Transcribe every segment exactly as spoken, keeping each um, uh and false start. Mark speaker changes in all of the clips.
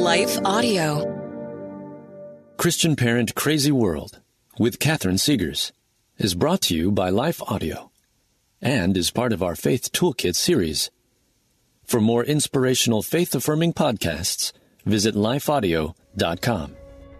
Speaker 1: Life Audio.
Speaker 2: Christian Parent Crazy World with Catherine Segars is brought to you by Life Audio and is part of our Faith Toolkit series. For more inspirational faith-affirming podcasts, visit life audio dot com.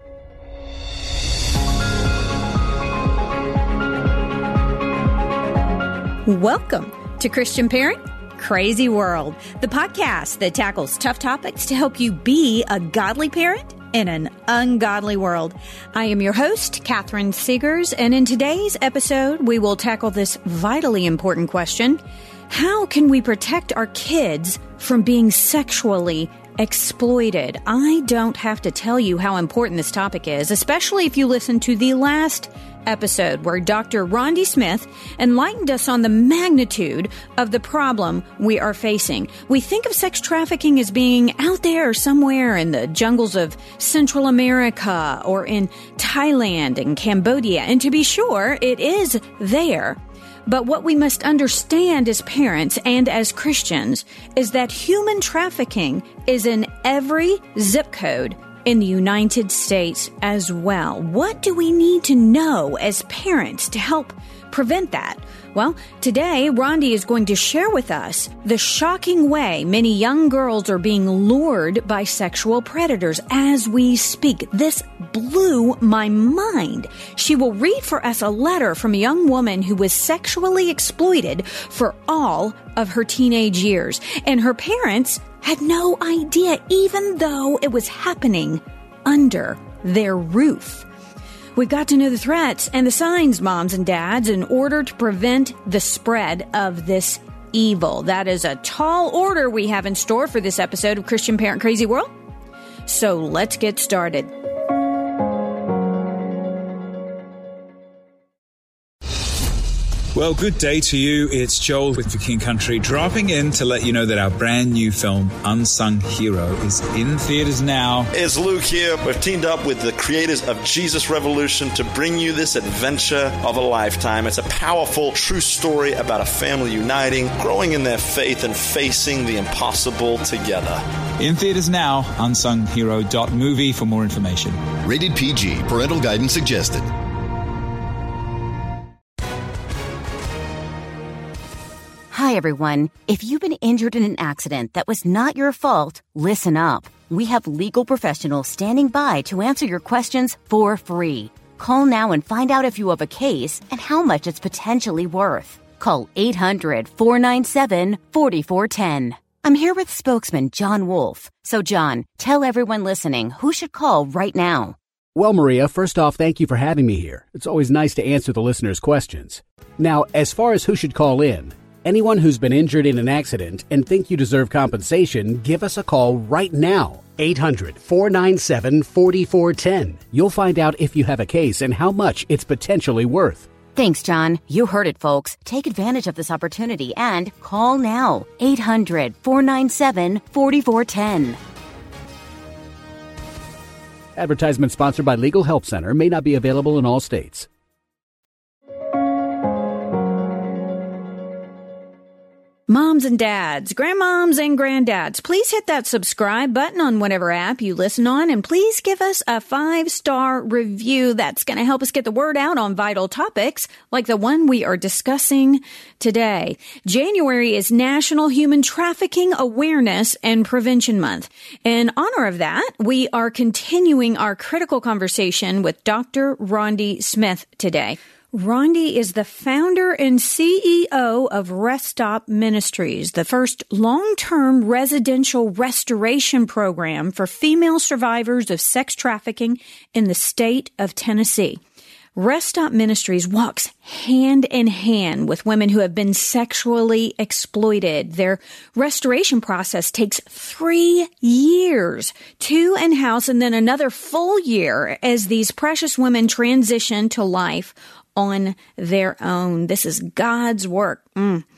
Speaker 3: Welcome to Christian Parent Crazy World, the podcast that tackles tough topics to help you be a godly parent in an ungodly world. I am your host, Catherine Segars, and in today's episode, we will tackle this vitally important question: how can we protect our kids from being sexually exploited? I don't have to tell you how important this topic is, especially if you listen to the last episode where Doctor Rondi Smith enlightened us on the magnitude of the problem we are facing. We think of sex trafficking as being out there somewhere in the jungles of Central America or in Thailand and Cambodia, and to be sure, it is there. But what we must understand as parents and as Christians is that human trafficking is in every zip code in the United States as well. What do we need to know as parents to help prevent that? Well, today, Rondi is going to share with us the shocking way many young girls are being lured by sexual predators as we speak. This blew my mind. She will read for us a letter from a young woman who was sexually exploited for all of her teenage years, and her parents had no idea, even though it was happening under their roof. We've got to know the threats and the signs, moms and dads, in order to prevent the spread of this evil. That is a tall order we have in store for this episode of Christian Parent Crazy World. So let's get started.
Speaker 4: Well, good day to you. It's Joel with For King Country, dropping in to let you know that our brand new film, Unsung Hero, is in theaters now.
Speaker 5: It's Luke here. We've teamed up with the creators of Jesus Revolution to bring you this adventure of a lifetime. It's a powerful, true story about a family uniting, growing in their faith, and facing the impossible together.
Speaker 4: In theaters now, unsung hero dot movie for more information.
Speaker 6: Rated P G. Parental guidance suggested.
Speaker 7: Hi, everyone. If you've been injured in an accident that was not your fault, listen up. We have legal professionals standing by to answer your questions for free. Call now and find out if you have a case and how much it's potentially worth. Call eight hundred, four nine seven, four four one zero. I'm here with spokesman John Wolf. So, John, tell everyone listening who should call right now.
Speaker 8: Well, Maria, first off, thank you for having me here. It's always nice to answer the listeners' questions. Now, as far as who should call in, anyone who's been injured in an accident and think you deserve compensation, give us a call right now. eight hundred, four nine seven, four four one zero. You'll find out if you have a case and how much it's potentially worth.
Speaker 7: Thanks, John. You heard it, folks. Take advantage of this opportunity and call now. eight hundred, four nine seven, four four one zero.
Speaker 8: Advertisement sponsored by Legal Help Center. May not be available in all states.
Speaker 3: Moms and dads, grandmoms and granddads, please hit that subscribe button on whatever app you listen on, and please give us a five-star review. That's going to help us get the word out on vital topics like the one we are discussing today. January is National Human Trafficking Awareness and Prevention Month. In honor of that, we are continuing our critical conversation with Doctor Rondi Smith today. Rondi is the founder and C E O of Rest Stop Ministries, the first long-term residential restoration program for female survivors of sex trafficking in the state of Tennessee. Rest Stop Ministries walks hand in hand with women who have been sexually exploited. Their restoration process takes three years, two in-house and then another full year as these precious women transition to life on their own. This is God's work. Mm.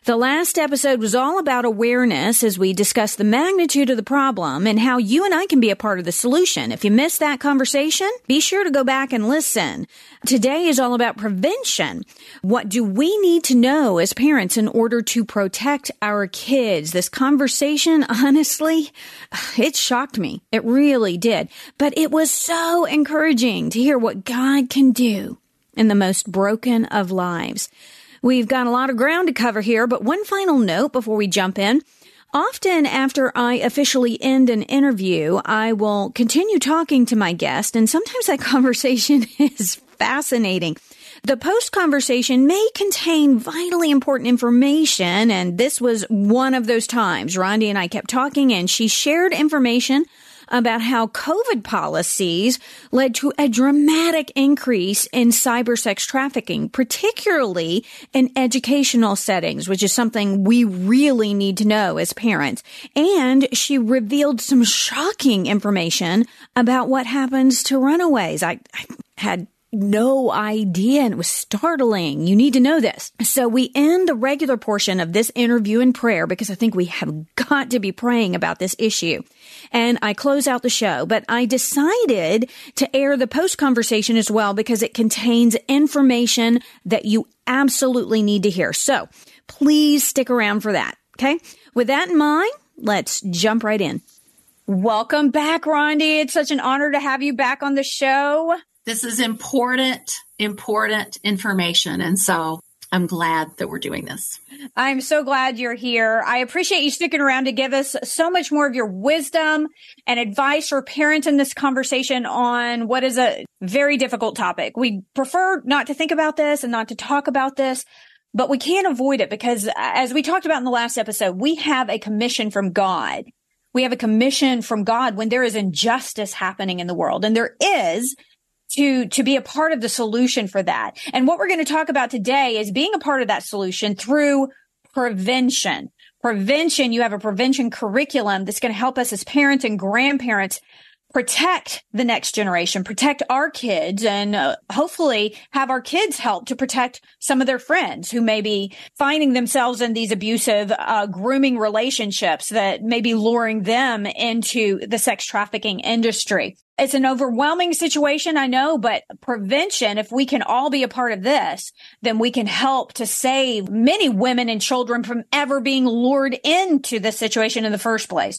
Speaker 3: The last episode was all about awareness as we discussed the magnitude of the problem and how you and I can be a part of the solution. If you missed that conversation, be sure to go back and listen. Today is all about prevention. What do we need to know as parents in order to protect our kids? This conversation, honestly, it shocked me. It really did. But it was so encouraging to hear what God can do in the most broken of lives. We've got a lot of ground to cover here, but one final note before we jump in. Often after I officially end an interview, I will continue talking to my guest, and sometimes that conversation is fascinating. The post-conversation may contain vitally important information, and this was one of those times. Rondi and I kept talking, and she shared information about how COVID policies led to a dramatic increase in cyber sex trafficking, particularly in educational settings, which is something we really need to know as parents. And she revealed some shocking information about what happens to runaways. I, I had no idea, and it was startling. You need to know this. So we end the regular portion of this interview in prayer because I think we have got to be praying about this issue. And I close out the show, but I decided to air the post conversation as well because it contains information that you absolutely need to hear. So please stick around for that. Okay. With that in mind, let's jump right in. Welcome back, Rondi. It's such an honor to have you back on the show.
Speaker 1: This is important, important information. And so I'm glad that we're doing this.
Speaker 3: I'm so glad you're here. I appreciate you sticking around to give us so much more of your wisdom and advice for parents in this conversation on what is a very difficult topic. We prefer not to think about this and not to talk about this, but we can't avoid it because as we talked about in the last episode, we have a commission from God. We have a commission from God when there is injustice happening in the world, and there is, to, to be a part of the solution for that. And what we're going to talk about today is being a part of that solution through prevention. Prevention, you have a prevention curriculum that's going to help us as parents and grandparents protect the next generation, protect our kids, and uh, hopefully have our kids help to protect some of their friends who may be finding themselves in these abusive, uh, grooming relationships that may be luring them into the sex trafficking industry. It's an overwhelming situation, I know, but prevention, if we can all be a part of this, then we can help to save many women and children from ever being lured into this situation in the first place.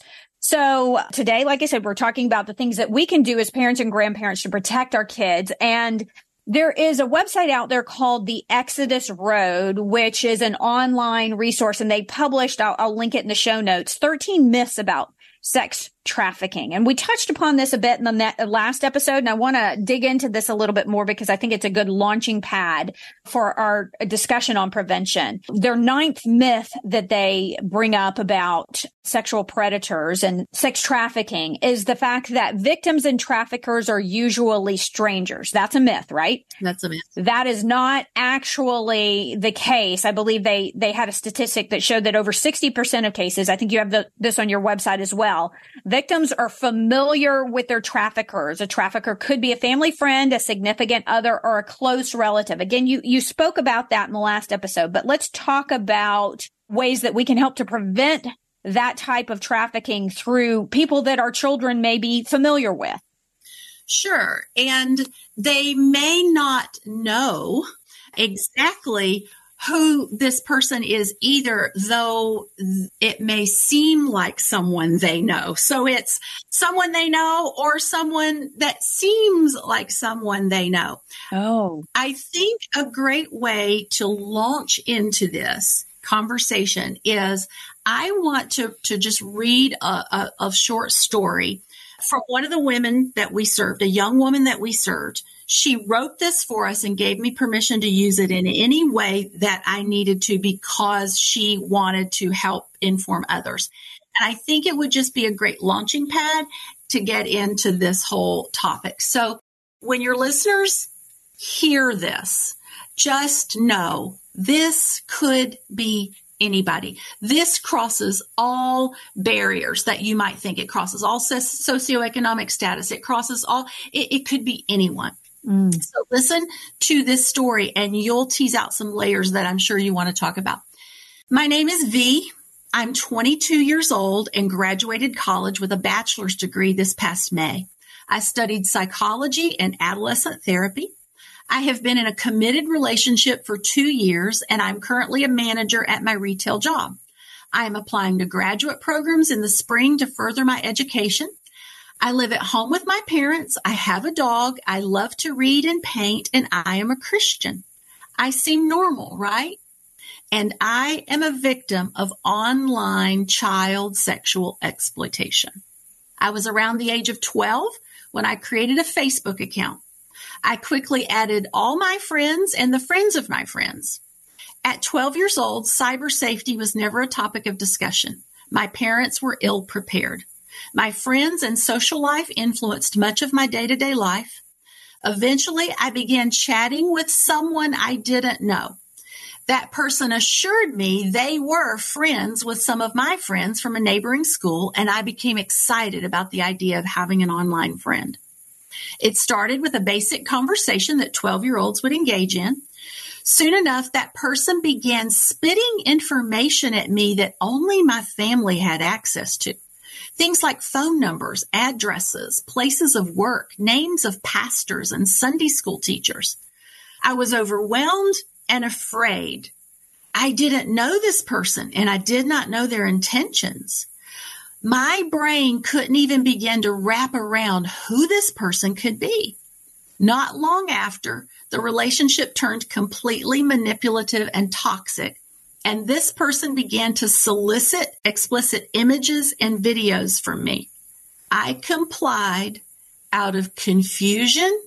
Speaker 3: So today, like I said, we're talking about the things that we can do as parents and grandparents to protect our kids. And there is a website out there called the Exodus Road, which is an online resource. And they published, I'll, I'll link it in the show notes, thirteen myths about sex trafficking. And we touched upon this a bit in the net, last episode, and I want to dig into this a little bit more because I think it's a good launching pad for our discussion on prevention. Their ninth myth that they bring up about sexual predators and sex trafficking is the fact that victims and traffickers are usually strangers. That's a myth, right?
Speaker 1: That's a myth.
Speaker 3: That is not actually the case. I believe they, they had a statistic that showed that over sixty percent of cases, I think you have the, this on your website as well, victims are familiar with their traffickers. A trafficker could be a family friend, a significant other, or a close relative. Again, you, you spoke about that in the last episode, but let's talk about ways that we can help to prevent that type of trafficking through people that our children may be familiar with.
Speaker 1: Sure. And they may not know exactly who this person is either, though it may seem like someone they know. So it's someone they know or someone that seems like someone they know.
Speaker 3: Oh,
Speaker 1: I think a great way to launch into this conversation is I want to, to just read a, a, a short story from one of the women that we served, a young woman that we served. She wrote this for us and gave me permission to use it in any way that I needed to because she wanted to help inform others. And I think it would just be a great launching pad to get into this whole topic. So when your listeners hear this, just know this could be anybody. This crosses all barriers that you might think. It crosses all socioeconomic status. It crosses all, it, it could be anyone. Mm. So listen to this story and you'll tease out some layers that I'm sure you want to talk about. My name is V. I'm twenty-two years old and graduated college with a bachelor's degree this past May. I studied psychology and adolescent therapy. I have been in a committed relationship for two years, and I'm currently a manager at my retail job. I am applying to graduate programs in the spring to further my education. I live at home with my parents. I have a dog. I love to read and paint, and I am a Christian. I seem normal, right? And I am a victim of online child sexual exploitation. I was around the age of twelve when I created a Facebook account. I quickly added all my friends and the friends of my friends. At twelve years old, cyber safety was never a topic of discussion. My parents were ill prepared. My friends and social life influenced much of my day-to-day life. Eventually, I began chatting with someone I didn't know. That person assured me they were friends with some of my friends from a neighboring school, and I became excited about the idea of having an online friend. It started with a basic conversation that twelve-year-olds would engage in. Soon enough, that person began spitting information at me that only my family had access to. Things like phone numbers, addresses, places of work, names of pastors and Sunday school teachers. I was overwhelmed and afraid. I didn't know this person, and I did not know their intentions. My brain couldn't even begin to wrap around who this person could be. Not long after, the relationship turned completely manipulative and toxic, and this person began to solicit explicit images and videos from me. I complied out of confusion,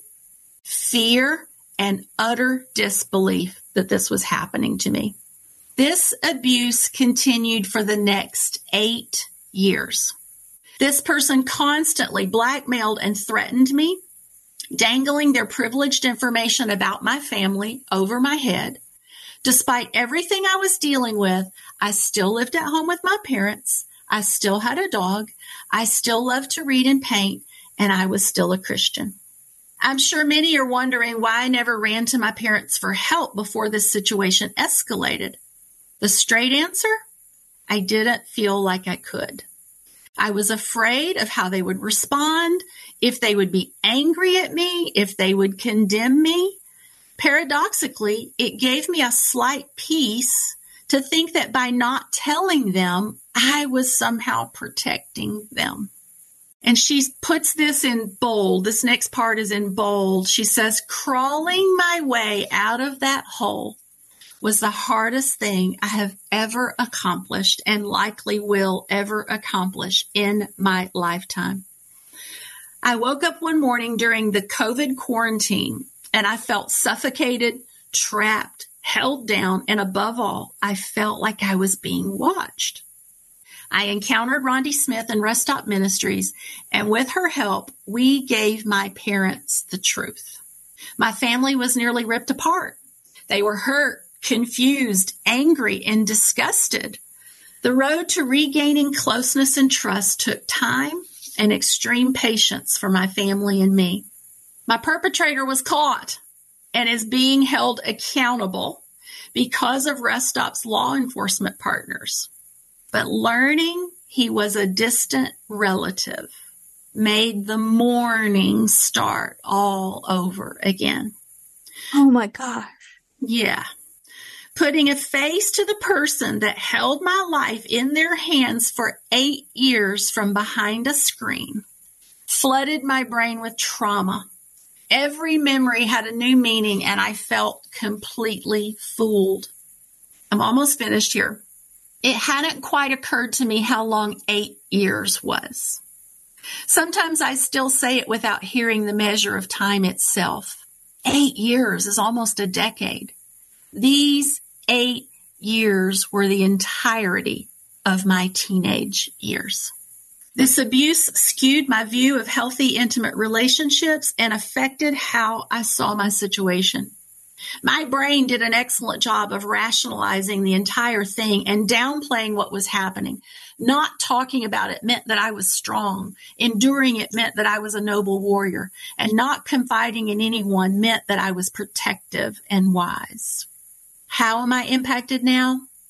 Speaker 1: fear, and utter disbelief that this was happening to me. This abuse continued for the next eight years. This person constantly blackmailed and threatened me, dangling their privileged information about my family over my head. Despite everything I was dealing with, I still lived at home with my parents. I still had a dog. I still loved to read and paint, and I was still a Christian. I'm sure many are wondering why I never ran to my parents for help before this situation escalated. The straight answer? I didn't feel like I could. I was afraid of how they would respond, if they would be angry at me, if they would condemn me. Paradoxically, it gave me a slight peace to think that by not telling them, I was somehow protecting them. And she puts this in bold. This next part is in bold. She says, crawling my way out of that hole was the hardest thing I have ever accomplished and likely will ever accomplish in my lifetime. I woke up one morning during the COVID quarantine and I felt suffocated, trapped, held down, and above all, I felt like I was being watched. I encountered Rhonda Smith and Rest Stop Ministries, and with her help, we gave my parents the truth. My family was nearly ripped apart. They were hurt, confused, angry, and disgusted. The road to regaining closeness and trust took time and extreme patience for my family and me. My perpetrator was caught and is being held accountable because of Rest Stop's law enforcement partners. But learning he was a distant relative made the mourning start all over again.
Speaker 3: Oh my gosh.
Speaker 1: Yeah. Putting a face to the person that held my life in their hands for eight years from behind a screen flooded my brain with trauma. Every memory had a new meaning, and I felt completely fooled. I'm almost finished here. It hadn't quite occurred to me how long eight years was. Sometimes I still say it without hearing the measure of time itself. Eight years is almost a decade. These eight years were the entirety of my teenage years. This abuse skewed my view of healthy, intimate relationships and affected how I saw my situation. My brain did an excellent job of rationalizing the entire thing and downplaying what was happening. Not talking about it meant that I was strong. Enduring it meant that I was a noble warrior. And not confiding in anyone meant that I was protective and wise. How am I impacted now?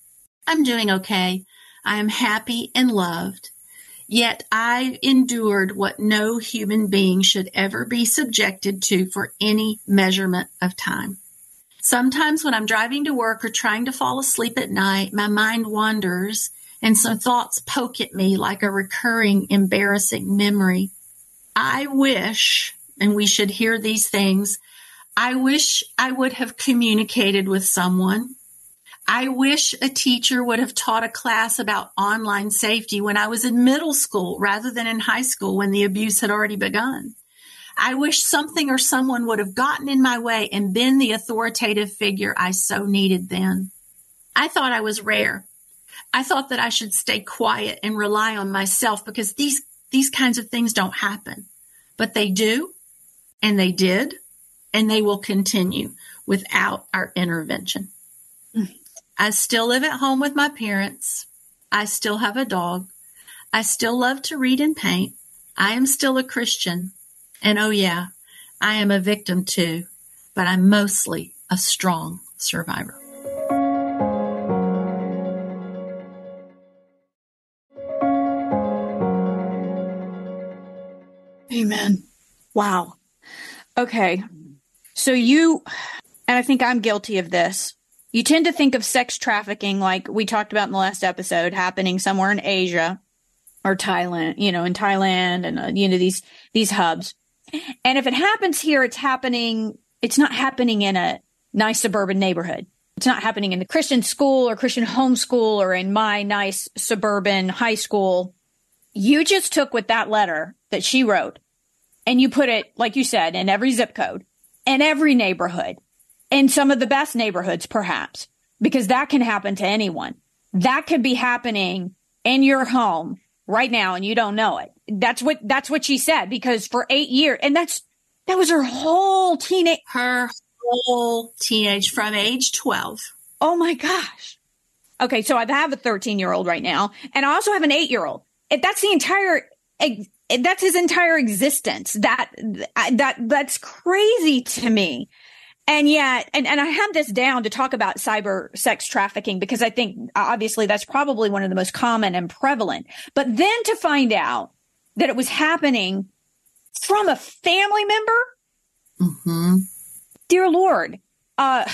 Speaker 1: I'm doing okay. I am happy and loved. Yet I endured what no human being should ever be subjected to for any measurement of time. Sometimes when I'm driving to work or trying to fall asleep at night, my mind wanders and some thoughts poke at me like a recurring embarrassing memory. I wish, and we should hear these things, I wish I would have communicated with someone. I wish a teacher would have taught a class about online safety when I was in middle school rather than in high school when the abuse had already begun. I wish something or someone would have gotten in my way and been the authoritative figure I so needed then. I thought I was rare. I thought that I should stay quiet and rely on myself because these, these kinds of things don't happen. But they do, and they did, and they will continue without our intervention. I still live at home with my parents. I still have a dog. I still love to read and paint. I am still a Christian. And oh yeah, I am a victim too, but I'm mostly a strong survivor.
Speaker 3: Amen. Wow. Okay. So you, and I think I'm guilty of this. You tend to think of sex trafficking, like we talked about in the last episode, happening somewhere in Asia or Thailand, you know, in Thailand and, uh, you know, these, these hubs. And if it happens here, it's happening, it's not happening in a nice suburban neighborhood. It's not happening in the Christian school or Christian homeschool or in my nice suburban high school. You just took with that letter that she wrote and you put it, like you said, in every zip code, in every neighborhood. In some of the best neighborhoods, perhaps, because that can happen to anyone. That could be happening in your home right now, and you don't know it. That's what that's what she said. Because for eight years, and that's that was her whole teenage,
Speaker 1: her whole teenage from age twelve.
Speaker 3: Oh my gosh. Okay, so I have a thirteen-year-old right now, and I also have an eight-year-old. That's the entire. That's his entire existence. That that that's crazy to me. And yet, and, and I have this down to talk about cyber sex trafficking because I think obviously that's probably one of the most common and prevalent. But then to find out that it was happening from a family member,
Speaker 1: mm-hmm.
Speaker 3: Dear Lord. Uh,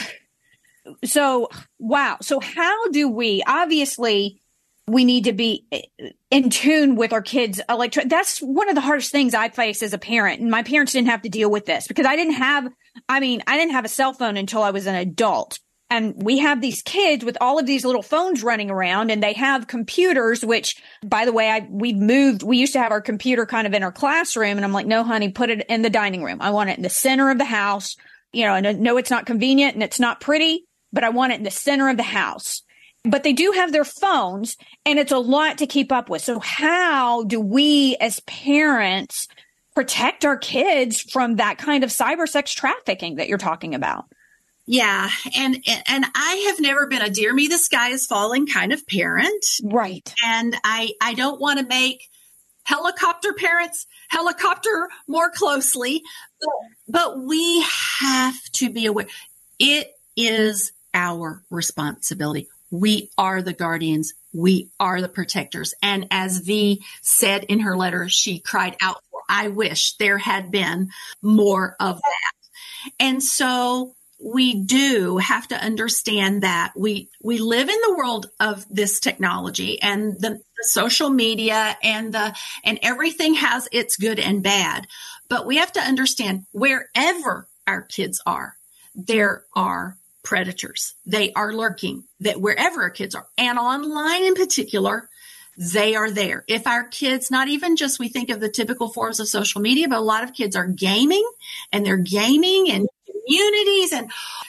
Speaker 3: so, wow. So how do we, obviously, we need to be in tune with our kids' electric. That's one of the hardest things I face as a parent. And my parents didn't have to deal with this because I didn't have, I mean, I didn't have a cell phone until I was an adult. And we have these kids with all of these little phones running around and they have computers, which, by the way, I, we've moved. We used to have our computer kind of in our classroom. And I'm like, no, honey, put it in the dining room. I want it in the center of the house. You know, and no, it's not convenient and it's not pretty, but I want it in the center of the house. But they do have their phones, and it's a lot to keep up with. So how do we as parents protect our kids from that kind of cyber sex trafficking that you're talking about?
Speaker 1: Yeah. And, and I have never been a dear me, the sky is falling kind of parent.
Speaker 3: Right.
Speaker 1: And I, I don't want to make helicopter parents helicopter more closely, but, but we have to be aware. It is our responsibility. We are the guardians. We are the protectors. And as V said in her letter, she cried out for, I wish there had been more of that. And so we do have to understand that we, we live in the world of this technology and the, the social media and the, and everything has its good and bad. But we have to understand wherever our kids are, there are predators. They are lurking, that wherever our kids are, and online in particular, they are there. If our kids, not even just we think of the typical forms of social media, but a lot of kids are gaming and they're gaming in communities. And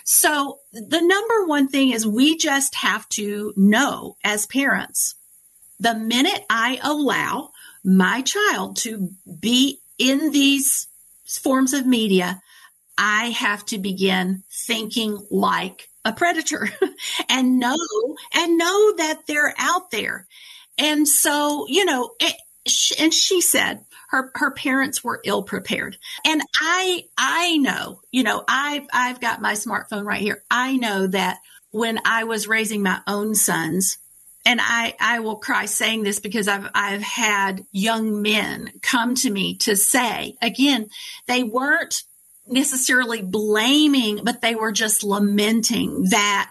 Speaker 1: so the number one thing is we just have to know as parents, the minute I allow my child to be in these forms of media, I have to begin thinking like a predator and know, and know that they're out there. And so, you know, it, and she said her, her parents were ill prepared. And I, I know, you know, I've, I've got my smartphone right here. I know that when I was raising my own sons, and I, I will cry saying this because I've, I've had young men come to me to say, again, they weren't necessarily blaming, but they were just lamenting that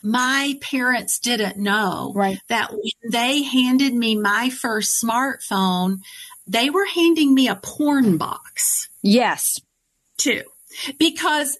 Speaker 1: my parents didn't know
Speaker 3: right.
Speaker 1: that when they handed me my first smartphone, they were handing me a porn box.
Speaker 3: Yes.
Speaker 1: Too. Because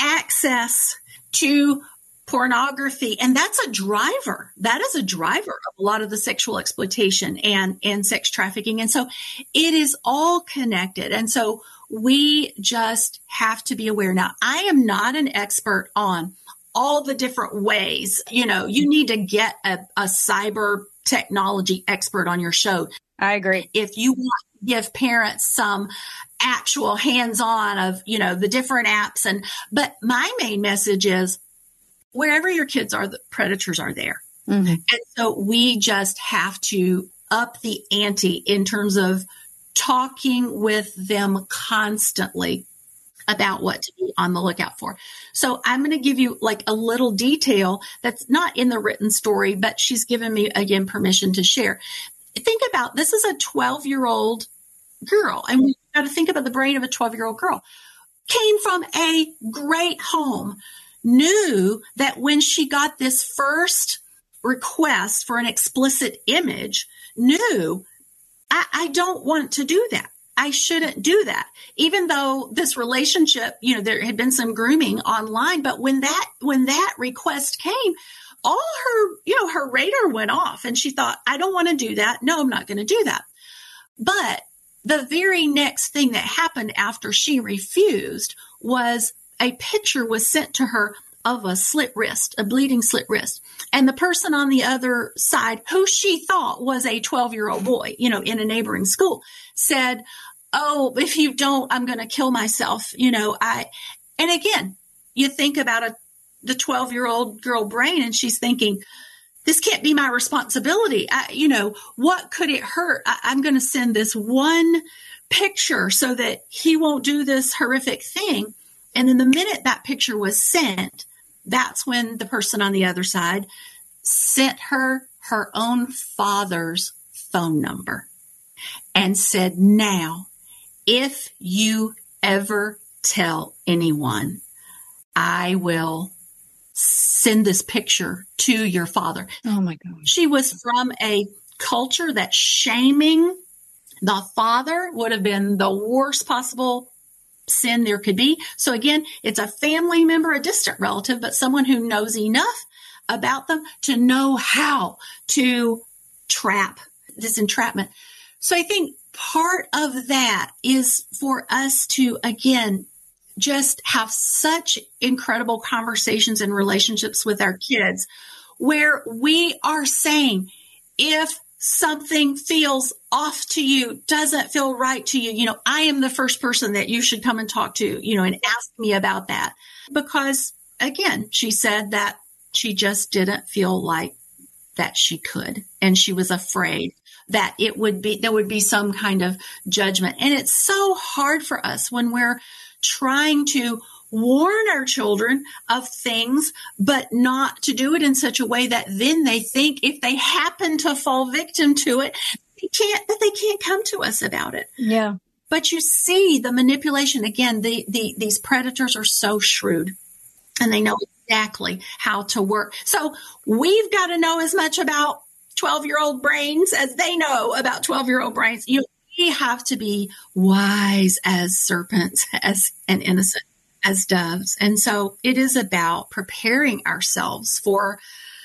Speaker 1: access to pornography, and that's a driver. That is a driver of a lot of the sexual exploitation and, and sex trafficking. And so it is all connected. And so we just have to be aware. Now, I am not an expert on all the different ways. You know, you need to get a, a cyber technology expert on your show.
Speaker 3: I agree.
Speaker 1: If you want to give parents some actual hands-on of, you know, the different apps. And, but my main message is wherever your kids are, the predators are there. Mm-hmm. And so we just have to up the ante in terms of talking with them constantly about what to be on the lookout for. So I'm going to give you like a little detail that's not in the written story, but she's given me, again, permission to share. Think about, this is a twelve year old girl, and we've got to think about the brain of a twelve year old girl. Came from a great home, knew that when she got this first request for an explicit image, knew I, I don't want to do that. I shouldn't do that. Even though this relationship, you know, there had been some grooming online, but when that, when that request came, all her, you know, her radar went off and she thought, I don't want to do that. No, I'm not going to do that. But the very next thing that happened after she refused was a picture was sent to her of a slit wrist, a bleeding slit wrist. And the person on the other side, who she thought was a twelve year old boy, you know, in a neighboring school, said, oh, if you don't, I'm going to kill myself. You know, I, and again, you think about a, the twelve year old girl brain and she's thinking, this can't be my responsibility. I, you know, what could it hurt? I, I'm going to send this one picture so that he won't do this horrific thing. And then the minute that picture was sent, that's when the person on the other side sent her her own father's phone number and said, now, if you ever tell anyone, I will send this picture to your father.
Speaker 3: Oh my God.
Speaker 1: She was from a culture that shaming the father would have been the worst possible sin there could be. So again, it's a family member, a distant relative, but someone who knows enough about them to know how to trap this entrapment. So I think part of that is for us to, again, just have such incredible conversations and relationships with our kids where we are saying, if something feels off to you, doesn't feel right to you, you know, I am the first person that you should come and talk to, you know, and ask me about that. Because again, she said that she just didn't feel like that she could. And she was afraid that it would be, there would be some kind of judgment. And it's so hard for us when we're trying to warn our children of things, but not to do it in such a way that then they think if they happen to fall victim to it, they can't, that they can't come to us about it.
Speaker 3: Yeah.
Speaker 1: But you see the manipulation. Again, the, the, these predators are so shrewd and they know exactly how to work. So we've got to know as much about twelve year old brains as they know about twelve year old brains. You we have to be wise as serpents, as and innocent as doves. And so it is about preparing ourselves for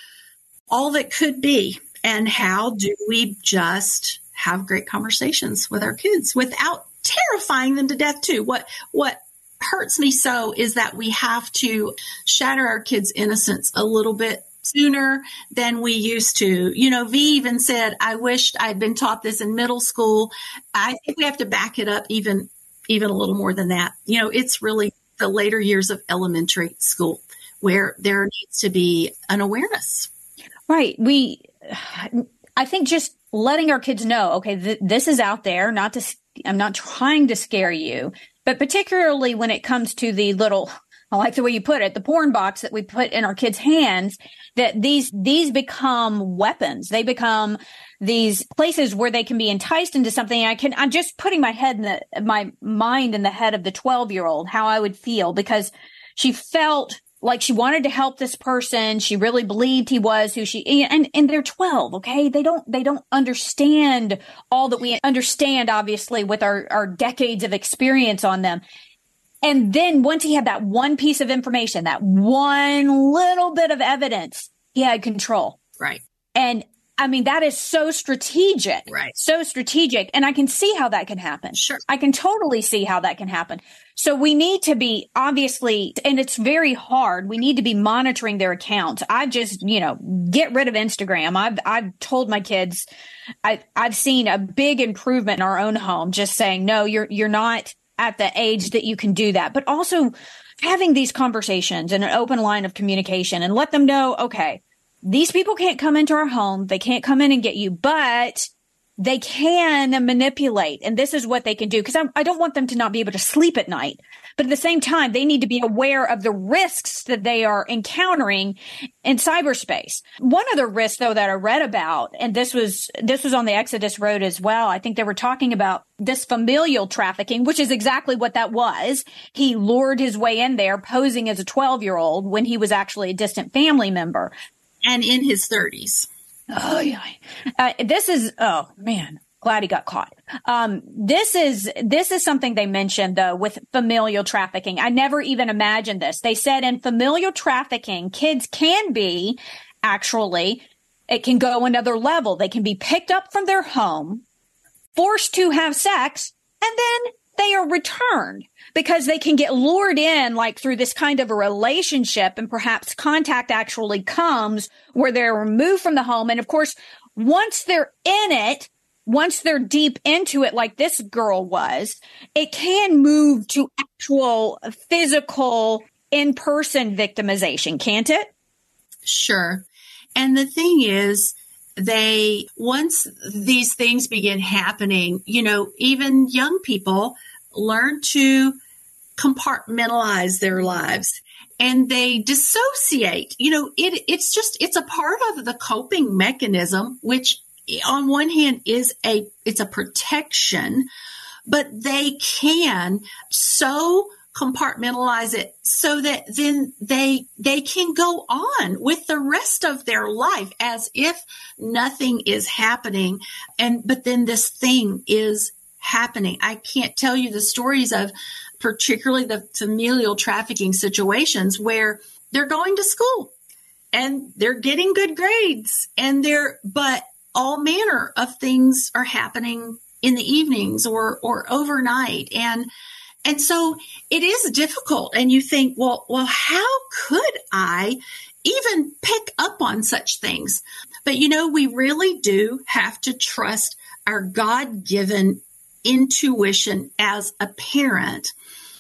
Speaker 1: all that could be. And how do we just have great conversations with our kids without terrifying them to death too? What, what hurts me so is that we have to shatter our kids' innocence a little bit sooner than we used to. You know, V even said, I wished I'd been taught this in middle school. I think we have to back it up even, even a little more than that. You know, it's really the later years of elementary school where there needs to be an awareness.
Speaker 3: Right. We, I think just letting our kids know, okay, th- this is out there, not to, I'm not trying to scare you, but particularly when it comes to the little I like the way you put it, the porn box that we put in our kids' hands, that these, these become weapons. They become these places where they can be enticed into something. I can, I'm just putting my head in the, my mind in the head of the twelve year old, how I would feel, because she felt like she wanted to help this person. She really believed he was who she, and, and they're twelve. Okay. They don't, they don't understand all that we understand, obviously, with our, our decades of experience on them. And then once he had that one piece of information, that one little bit of evidence, he had control.
Speaker 1: Right.
Speaker 3: And I mean, that is so strategic,
Speaker 1: right?
Speaker 3: So strategic. And I can see how that can happen.
Speaker 1: Sure.
Speaker 3: I can totally see how that can happen. So we need to be, obviously, and it's very hard. We need to be monitoring their accounts. I just, you know, get rid of Instagram. I've, I've told my kids, I, I've seen a big improvement in our own home, just saying, no, you're, you're not at the age that you can do that, but also having these conversations and an open line of communication and let them know, okay, these people can't come into our home. They can't come in and get you, but they can manipulate. And this is what they can do. Because I don't want them to not be able to sleep at night. But at the same time, they need to be aware of the risks that they are encountering in cyberspace. One of the risks, though, that I read about, and this was this was on the Exodus Road as well, I think they were talking about this familial trafficking, which is exactly what that was. He lured his way in there posing as a twelve-year-old when he was actually a distant family member.
Speaker 1: And in his thirties.
Speaker 3: Oh, yeah. Uh, this is, oh, man, glad he got caught. Um, this is, this is something they mentioned, though, with familial trafficking. I never even imagined this. They said in familial trafficking, kids can be actually, it can go another level. They can be picked up from their home, forced to have sex, and then they are returned because they can get lured in like through this kind of a relationship, and perhaps contact actually comes where they're removed from the home. And of course, once they're in it, once they're deep into it, like this girl was, it can move to actual physical in-person victimization, can't it?
Speaker 1: Sure. And the thing is, they, once these things begin happening, you know, even young people learn to compartmentalize their lives and they dissociate. You know, it, it's just, it's a part of the coping mechanism, which on one hand is a, it's a protection, but they can so compartmentalize it so that then they, they can go on with the rest of their life as if nothing is happening. And, but then this thing is happening. I can't tell you the stories of particularly the familial trafficking situations where they're going to school and they're getting good grades and they're, but all manner of things are happening in the evenings or, or overnight. And, and so it is difficult. And you think, well, well, how could I even pick up on such things? But you know, we really do have to trust our God-given intuition as a parent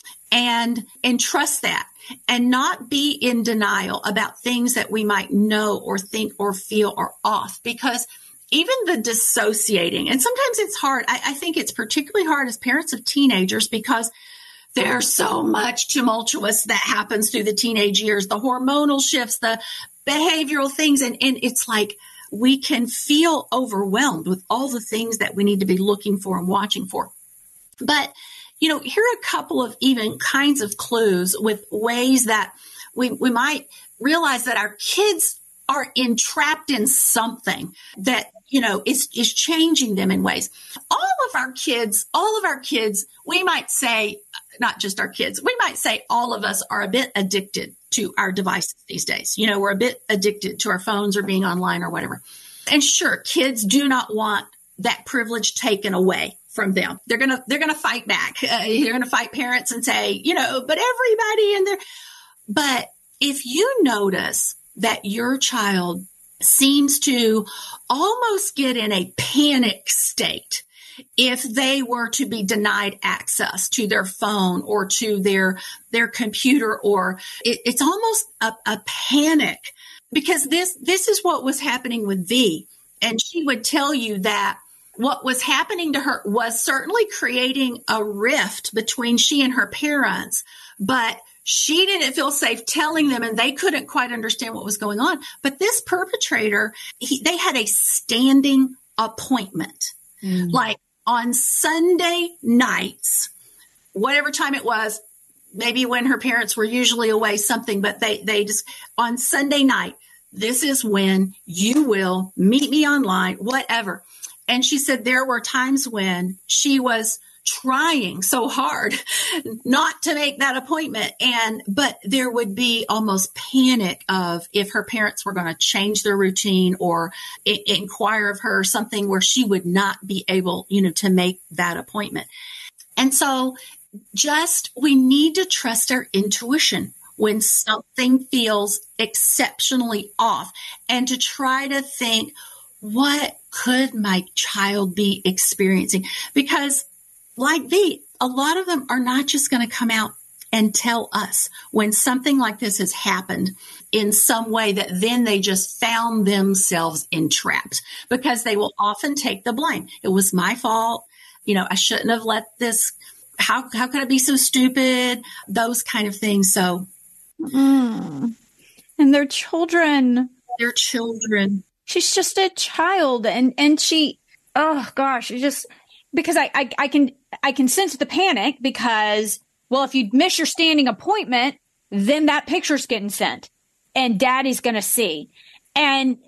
Speaker 1: and, and trust that and not be in denial about things that we might know or think or feel are off, because even the dissociating, and sometimes it's hard. I, I think it's particularly hard as parents of teenagers because there's so much tumultuous that happens through the teenage years, the hormonal shifts, the behavioral things. And, and it's like we can feel overwhelmed with all the things that we need to be looking for and watching for. But, you know, here are a couple of even kinds of clues with ways that we, we might realize that our kids are entrapped in something that, you know, is, is changing them in ways. All of our kids, all of our kids, we might say, not just our kids, we might say all of us are a bit addicted to our devices these days. You know, we're a bit addicted to our phones or being online or whatever. And sure, kids do not want that privilege taken away from them. They're going to, they're going to fight back. Uh, they're going to fight parents and say, you know, but everybody in there. But if you notice that your child seems to almost get in a panic state if they were to be denied access to their phone or to their, their computer, or it, it's almost a, a panic, because this, this is what was happening with V. And she would tell you that what was happening to her was certainly creating a rift between she and her parents, but she didn't feel safe telling them, and they couldn't quite understand what was going on. But this perpetrator, he, they had a standing appointment. Mm. Like on Sunday nights, whatever time it was, maybe when her parents were usually away, something, but they, they just, on Sunday night, this is when you will meet me online, whatever. And she said there were times when she was trying so hard not to make that appointment. And, but there would be almost panic of if her parents were going to change their routine or I- inquire of her something where she would not be able, you know, to make that appointment. And so just, we need to trust our intuition when something feels exceptionally off, and to try to think, what could my child be experiencing? Because like V, a lot of them are not just going to come out and tell us when something like this has happened in some way that then they just found themselves entrapped, because they will often take the blame. It was my fault. You know, I shouldn't have let this. How, how could I be so stupid? Those kind of things. So,
Speaker 3: mm. And their children,
Speaker 1: their children,
Speaker 3: she's just a child. And, and she, oh gosh, it just, because I, I, I can, I can sense the panic because, well, if you miss your standing appointment, then that picture's getting sent and daddy's going to see. And,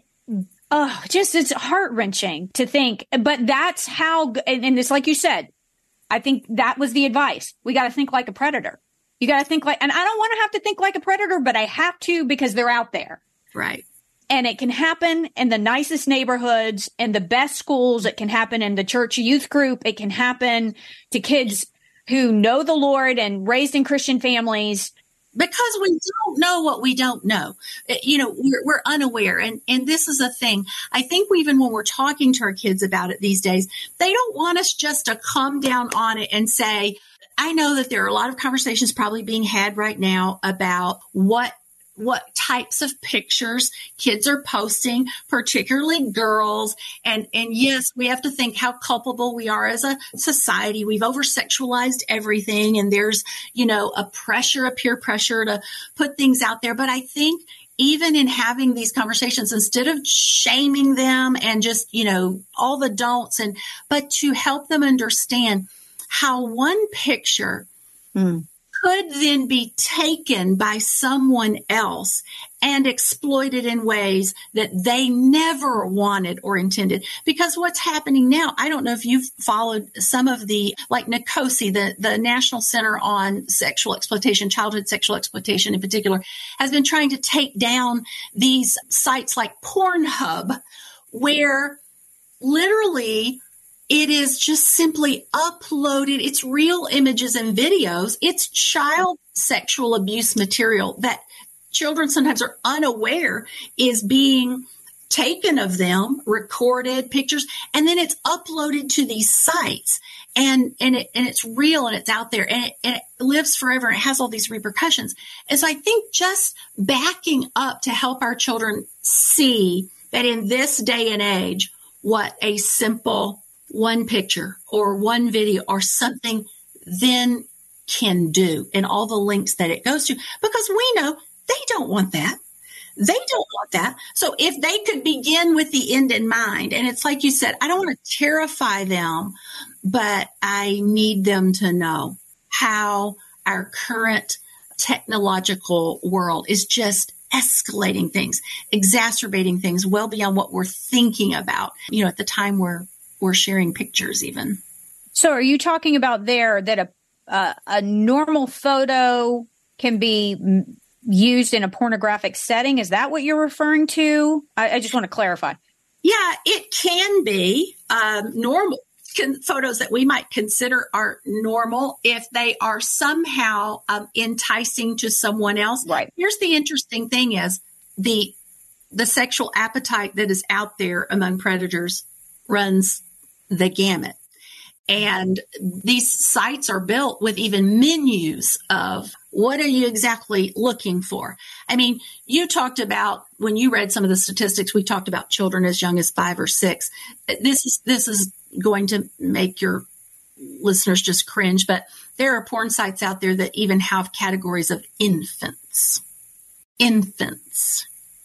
Speaker 3: oh, just, it's heart wrenching to think, but that's how, and, and it's like you said, I think that was the advice. We got to think like a predator. You got to think like, and I don't want to have to think like a predator, but I have to because they're out there.
Speaker 1: Right.
Speaker 3: And it can happen in the nicest neighborhoods, in the best schools. It can happen in the church youth group. It can happen to kids who know the Lord and raised in Christian families.
Speaker 1: Because we don't know what we don't know. You know, we're, we're unaware. And, and this is a thing. I think we, even when we're talking to our kids about it these days, they don't want us just to come down on it and say, I know that there are a lot of conversations probably being had right now about what what types of pictures kids are posting, particularly girls. And, and yes, we have to think how culpable we are as a society. We've over-sexualized everything, and there's, you know, a pressure, a peer pressure to put things out there. But I think even in having these conversations, instead of shaming them and just, you know, all the don'ts, and but to help them understand how one picture mm. could then be taken by someone else and exploited in ways that they never wanted or intended. Because what's happening now, I don't know if you've followed some of the, like NACOSI, the, the National Center on Sexual Exploitation, Childhood Sexual Exploitation in particular, has been trying to take down these sites like Pornhub, where literally it is just simply uploaded. It's real images and videos. It's child sexual abuse material that children sometimes are unaware is being taken of them, recorded pictures, and then it's uploaded to these sites. And, and it, and it's real, and it's out there, and it, and it lives forever. And it has all these repercussions. And so I think just backing up to help our children see that in this day and age, what a simple one picture or one video or something then can do, and all the links that it goes to, because we know they don't want that. They don't want that. So if they could begin with the end in mind, and it's like you said, I don't want to terrify them, but I need them to know how our current technological world is just escalating things, exacerbating things well beyond what we're thinking about, you know, at the time we're we're sharing pictures even.
Speaker 3: So are you talking about there that a uh, a normal photo can be m- used in a pornographic setting? Is that what you're referring to? I, I just want to clarify.
Speaker 1: Yeah, it can be um, normal can, photos that we might consider are normal if they are somehow um, enticing to someone else.
Speaker 3: Right.
Speaker 1: Here's the interesting thing is the the sexual appetite that is out there among predators runs the gamut. And these sites are built with even menus of what are you exactly looking for? I mean, you talked about, when you read some of the statistics, we talked about children as young as five or six. This is, this is going to make your listeners just cringe, but there are porn sites out there that even have categories of infants, infants,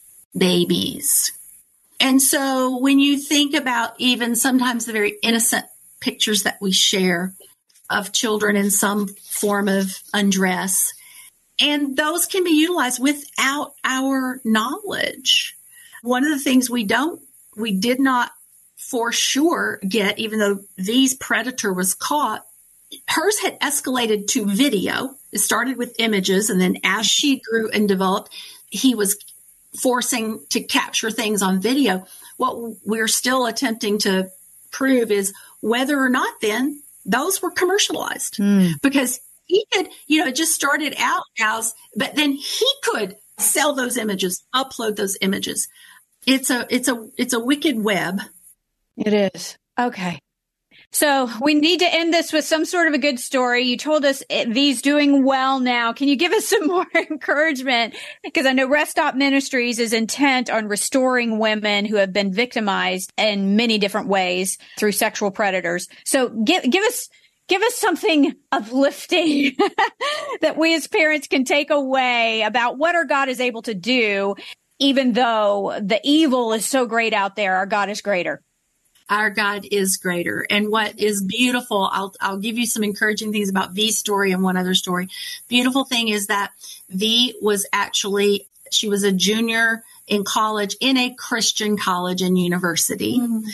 Speaker 1: babies. And so when you think about even sometimes the very innocent pictures that we share of children in some form of undress, and those can be utilized without our knowledge. One of the things we don't, we did not for sure get, even though V's predator was caught, hers had escalated to video. It started with images, and then as she grew and developed, he was forcing to capture things on video. What we're still attempting to prove is whether or not then those were commercialized. Mm. Because he could, you know, it just started out as, but then he could sell those images, upload those images. It's a, it's a, it's a wicked web.
Speaker 3: It is. Okay. So we need to end this with some sort of a good story. You told us V's doing well now. Can you give us some more encouragement? Because I know Rest Stop Ministries is intent on restoring women who have been victimized in many different ways through sexual predators. So give, give us, give us something uplifting that we as parents can take away about what our God is able to do, even though the evil is so great out there. Our God is greater.
Speaker 1: Our God is greater. And what is beautiful, I'll, I'll give you some encouraging things about V's story and one other story. Beautiful thing is that V was actually, she was a junior in college, in a Christian college and university, mm-hmm.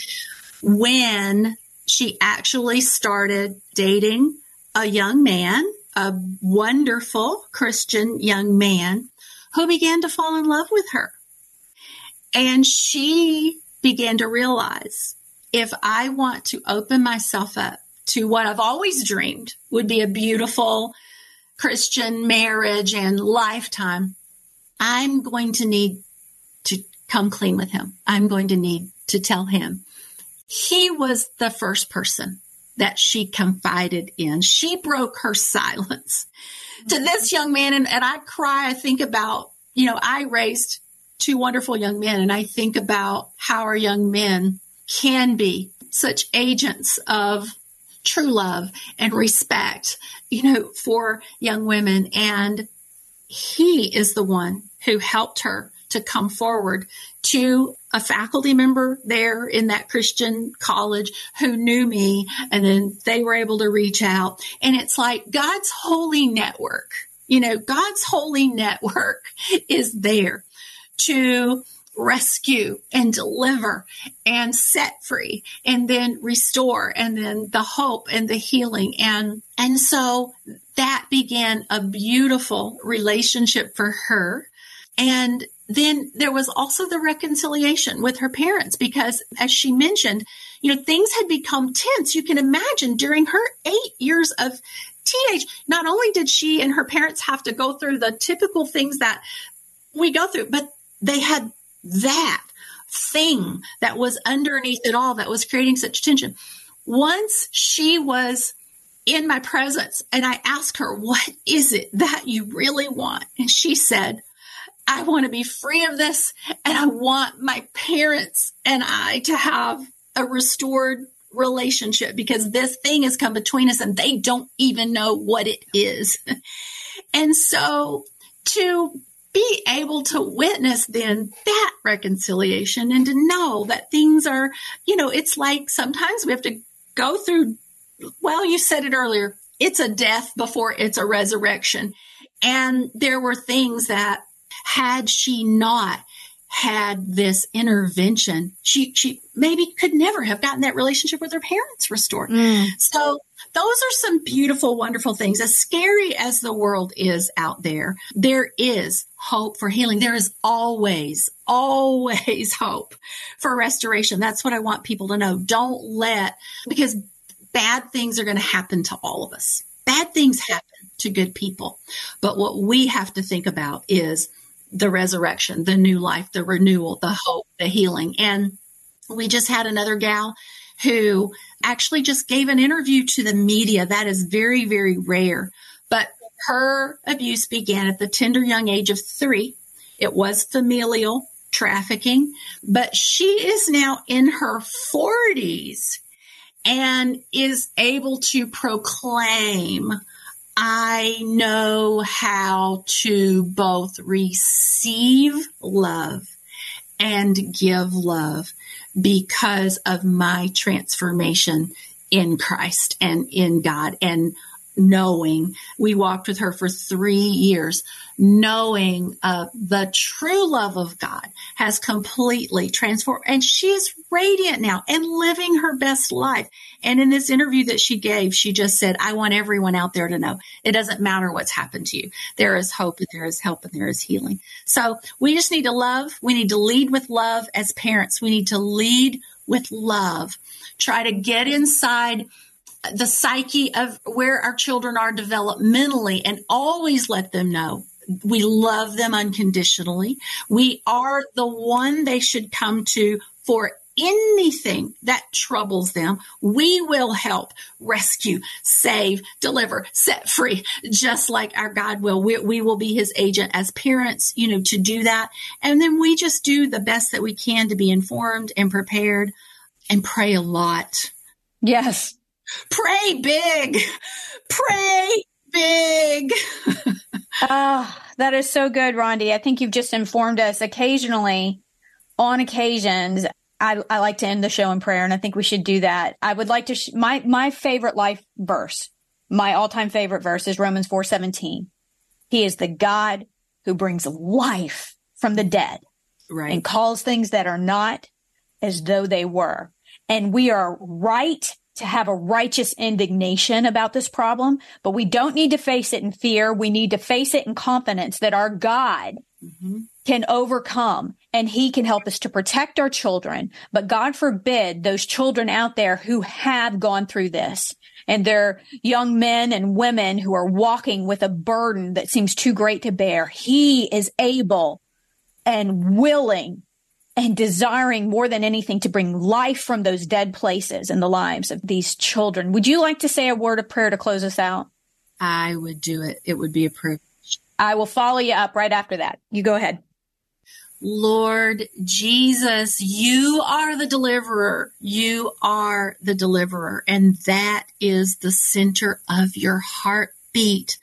Speaker 1: when she actually started dating a young man, a wonderful Christian young man who began to fall in love with her. And she began to realize, if I want to open myself up to what I've always dreamed would be a beautiful Christian marriage and lifetime, I'm going to need to come clean with him. I'm going to need to tell him. He was the first person that she confided in. She broke her silence to this young man. And, and I cry. I think about, you know, I raised two wonderful young men, and I think about how our young men can be such agents of true love and respect, you know, for young women. And he is the one who helped her to come forward to a faculty member there in that Christian college who knew me, and then they were able to reach out. And it's like God's holy network, you know, God's holy network is there to rescue and deliver and set free and then restore and then the hope and the healing. And, and so that began a beautiful relationship for her. And then there was also the reconciliation with her parents, because as she mentioned, you know, things had become tense. You can imagine during her eight years of teenage, not only did she and her parents have to go through the typical things that we go through, but they had that thing that was underneath it all that was creating such tension. Once she was in my presence and I asked her, what is it that you really want? And she said, I want to be free of this, and I want my parents and I to have a restored relationship, because this thing has come between us and they don't even know what it is. And so to be able to witness then that reconciliation and to know that things are, you know, it's like sometimes we have to go through, well, you said it earlier, it's a death before it's a resurrection. And there were things that had she not had this intervention, she, she maybe could never have gotten that relationship with her parents restored. Mm. So those are some beautiful, wonderful things. As scary as the world is out there, there is hope for healing. There is always, always hope for restoration. That's what I want people to know. Don't let, because bad things are going to happen to all of us. Bad things happen to good people. But what we have to think about is the resurrection, the new life, the renewal, the hope, the healing. And we just had another gal who actually just gave an interview to the media. That is very, very rare. But her abuse began at the tender young age of three. It was familial trafficking, but she is now in her forties and is able to proclaim I know how to both receive love and give love because of my transformation in Christ and in God, and knowing we walked with her for three years, knowing uh, the true love of God has completely transformed. And she is radiant now and living her best life. And in this interview that she gave, she just said, I want everyone out there to know it doesn't matter what's happened to you. There is hope and there is help and there is healing. So we just need to love. We need to lead with love as parents. We need to lead with love. Try to get inside the psyche of where our children are developmentally and always let them know we love them unconditionally. We are the one they should come to for anything that troubles them. We will help, rescue, save, deliver, set free, just like our God will. We, we will be his agent as parents, you know, to do that. And then we just do the best that we can to be informed and prepared and pray a lot.
Speaker 3: Yes.
Speaker 1: Pray big. Pray big.
Speaker 3: Oh, that is so good, Rondi. I think you've just informed us. Occasionally, on occasions, I, I like to end the show in prayer, and I think we should do that. I would like to, sh- my, my favorite life verse, my all-time favorite verse is Romans four seventeen. He is the God who brings life from the dead, right, and calls things that are not as though they were. And we are right to have a righteous indignation about this problem, but we don't need to face it in fear. We need to face it in confidence that our God mm-hmm. can overcome, and he can help us to protect our children. But God forbid those children out there who have gone through this, and they're young men and women who are walking with a burden that seems too great to bear. He is able and willing and desiring more than anything to bring life from those dead places in the lives of these children. Would you like to say a word of prayer to close us out?
Speaker 1: I would do it. It would be a privilege.
Speaker 3: I will follow you up right after that. You go ahead.
Speaker 1: Lord Jesus, you are the deliverer. You are the deliverer. And that is the center of your heartbeat.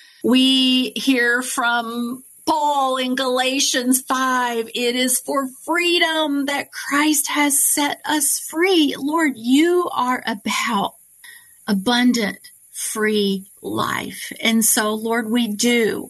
Speaker 1: We hear from Paul in Galatians five, it is for freedom that Christ has set us free. Lord, you are about abundant, free life. And so, Lord, we do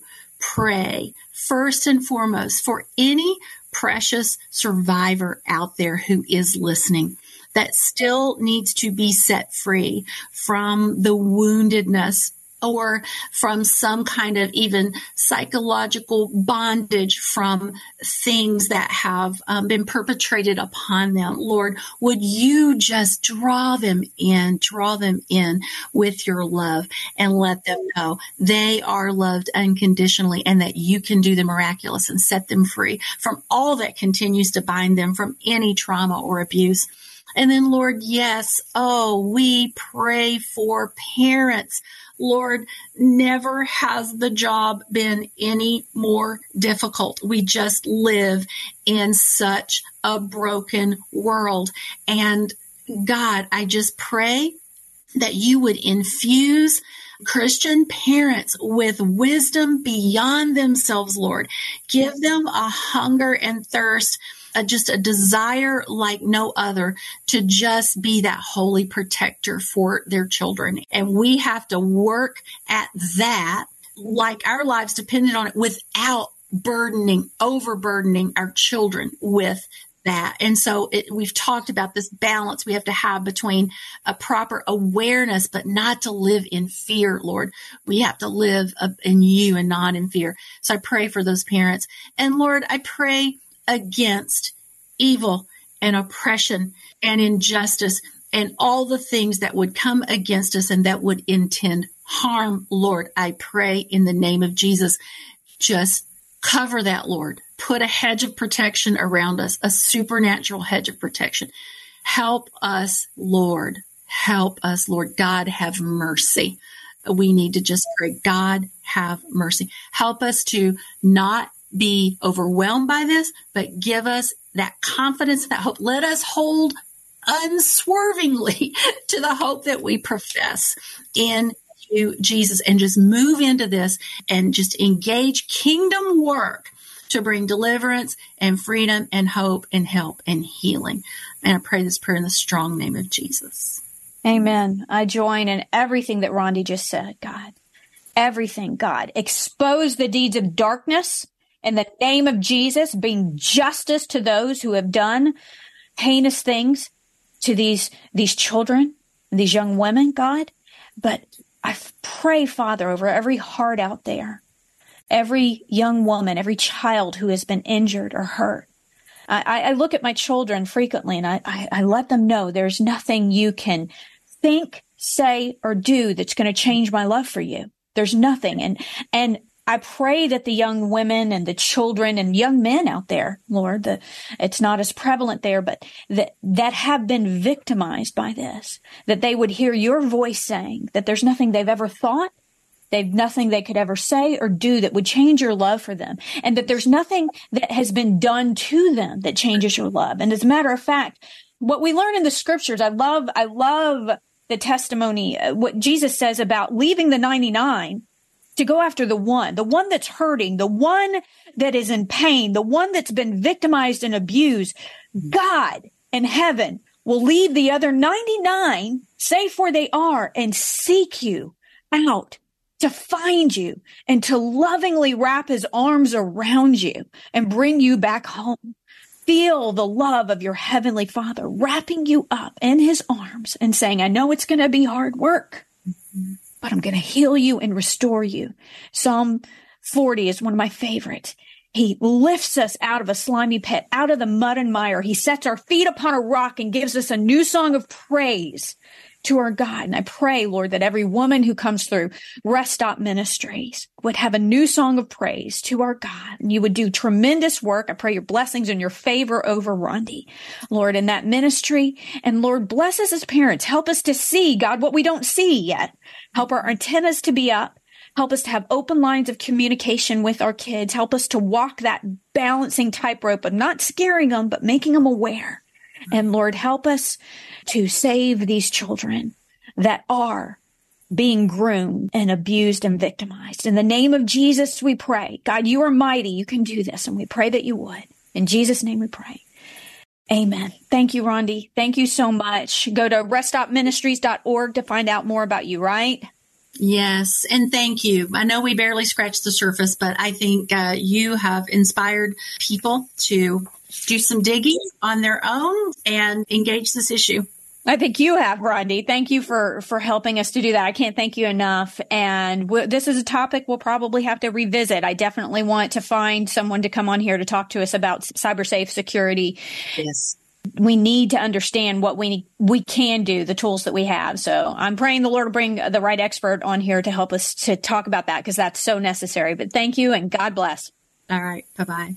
Speaker 1: pray first and foremost for any precious survivor out there who is listening that still needs to be set free from the woundedness or from some kind of even psychological bondage from things that have um, been perpetrated upon them. Lord, would you just draw them in, draw them in with your love and let them know they are loved unconditionally and that you can do the miraculous and set them free from all that continues to bind them, from any trauma or abuse. And then, Lord, yes, oh, we pray for parents. Lord, never has the job been any more difficult. We just live in such a broken world. And God, I just pray that you would infuse Christian parents with wisdom beyond themselves, Lord. Give them a hunger and thirst, a, just a desire like no other to just be that holy protector for their children. And we have to work at that like our lives depended on it without burdening, overburdening our children with that. And so it, we've talked about this balance we have to have between a proper awareness, but not to live in fear, Lord. We have to live in you and not in fear. So I pray for those parents. And Lord, I pray against evil and oppression and injustice and all the things that would come against us and that would intend harm. Lord, I pray in the name of Jesus, just cover that, Lord. Put a hedge of protection around us, a supernatural hedge of protection. Help us, Lord. Help us, Lord. God, have mercy. We need to just pray, God, have mercy. Help us to not be overwhelmed by this, but give us that confidence, that hope. Let us hold unswervingly to the hope that we profess in to Jesus and just move into this and just engage kingdom work to bring deliverance and freedom and hope and help and healing. And I pray this prayer in the strong name of Jesus.
Speaker 3: Amen. I join in everything that Rhonda just said, God. Everything, God. Expose the deeds of darkness in the name of Jesus, bring justice to those who have done heinous things to these, these children, these young women, God. But I pray, Father, over every heart out there, every young woman, every child who has been injured or hurt. I, I look at my children frequently and I, I, I let them know there's nothing you can think, say, or do that's going to change my love for you. There's nothing. And, and I pray that the young women and the children and young men out there, Lord, the, it's not as prevalent there, but that, that have been victimized by this, that they would hear your voice saying that there's nothing they've ever thought, they've nothing they could ever say or do that would change your love for them, and that there's nothing that has been done to them that changes your love. And as a matter of fact, what we learn in the scriptures, I love, I love the testimony, uh, what Jesus says about leaving the ninety-nine to go after the one, the one that's hurting, the one that is in pain, the one that's been victimized and abused. God in heaven will leave the other ninety-nine, safe where they are, and seek you out to find you and to lovingly wrap his arms around you and bring you back home. Feel the love of your heavenly Father wrapping you up in his arms and saying, I know it's going to be hard work, mm-hmm. but I'm going to heal you and restore you. Psalm forty is one of my favorites. He lifts us out of a slimy pit, out of the mud and mire. He sets our feet upon a rock and gives us a new song of praise to our God. And I pray, Lord, that every woman who comes through Rest Stop Ministries would have a new song of praise to our God. And you would do tremendous work. I pray your blessings and your favor over Rhonda, Lord, in that ministry. And Lord, bless us as parents. Help us to see, God, what we don't see yet. Help our antennas to be up. Help us to have open lines of communication with our kids. Help us to walk that balancing tightrope of not scaring them, but making them aware. And Lord, help us to save these children that are being groomed and abused and victimized. In the name of Jesus, we pray. God, you are mighty. You can do this. And we pray that you would. In Jesus' name we pray. Amen. Thank you, Rhonda. Thank you so much. Go to rest stop ministries dot org to find out more about you, right?
Speaker 1: Yes. And thank you. I know we barely scratched the surface, but I think uh, you have inspired people to do some digging on their own and engage this issue.
Speaker 3: I think you have, Rhonda. Thank you for, for helping us to do that. I can't thank you enough. And w- this is a topic we'll probably have to revisit. I definitely want to find someone to come on here to talk to us about cyber safe security.
Speaker 1: Yes.
Speaker 3: We need to understand what we we can do, the tools that we have. So I'm praying the Lord will bring the right expert on here to help us to talk about that, because that's so necessary. But thank you and God bless.
Speaker 1: All right. Bye-bye.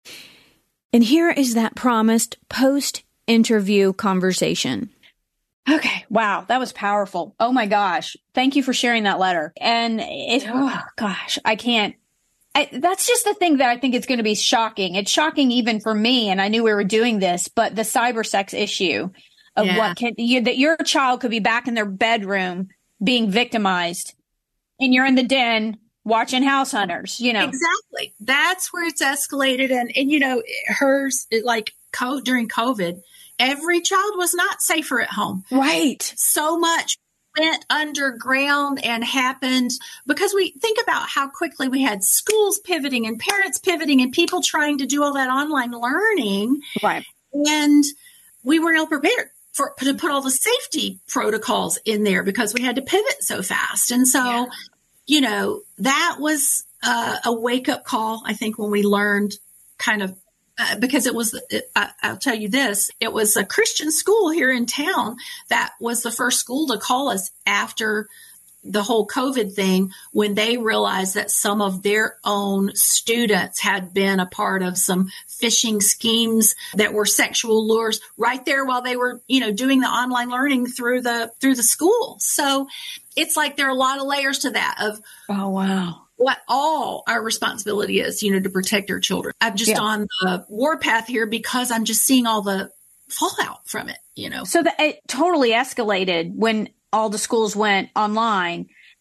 Speaker 3: And here is that promised post-interview conversation. Okay. Wow. That was powerful. Oh my gosh. Thank you for sharing that letter. And it, oh gosh, I can't. I, that's just the thing that I think is going to be shocking. It's shocking even for me. And I knew we were doing this, but the cyber sex issue of yeah. what can you, that your child could be back in their bedroom being victimized and you're in the den watching House Hunters, you know.
Speaker 1: Exactly. That's where it's escalated. And, and you know, hers, like co- during COVID, every child was not safer at home.
Speaker 3: Right.
Speaker 1: So much went underground and happened because we think about how quickly we had schools pivoting and parents pivoting and people trying to do all that online learning.
Speaker 3: Right.
Speaker 1: And we weren't ill prepared for to put all the safety protocols in there because we had to pivot so fast. And so, yeah. you know, that was uh, a wake up call, I think, when we learned kind of Uh, because it was, it, I, I'll tell you this, it was a Christian school here in town that was the first school to call us after the whole COVID thing, when they realized that some of their own students had been a part of some phishing schemes that were sexual lures right there while they were, you know, doing the online learning through the, through the school. So it's like there are a lot of layers to that of,
Speaker 3: oh, wow.
Speaker 1: what all our responsibility is, you know, to protect our children. I'm just yeah. on the warpath here because I'm just seeing all the fallout from it, you know.
Speaker 3: So that it totally escalated when all the schools went online.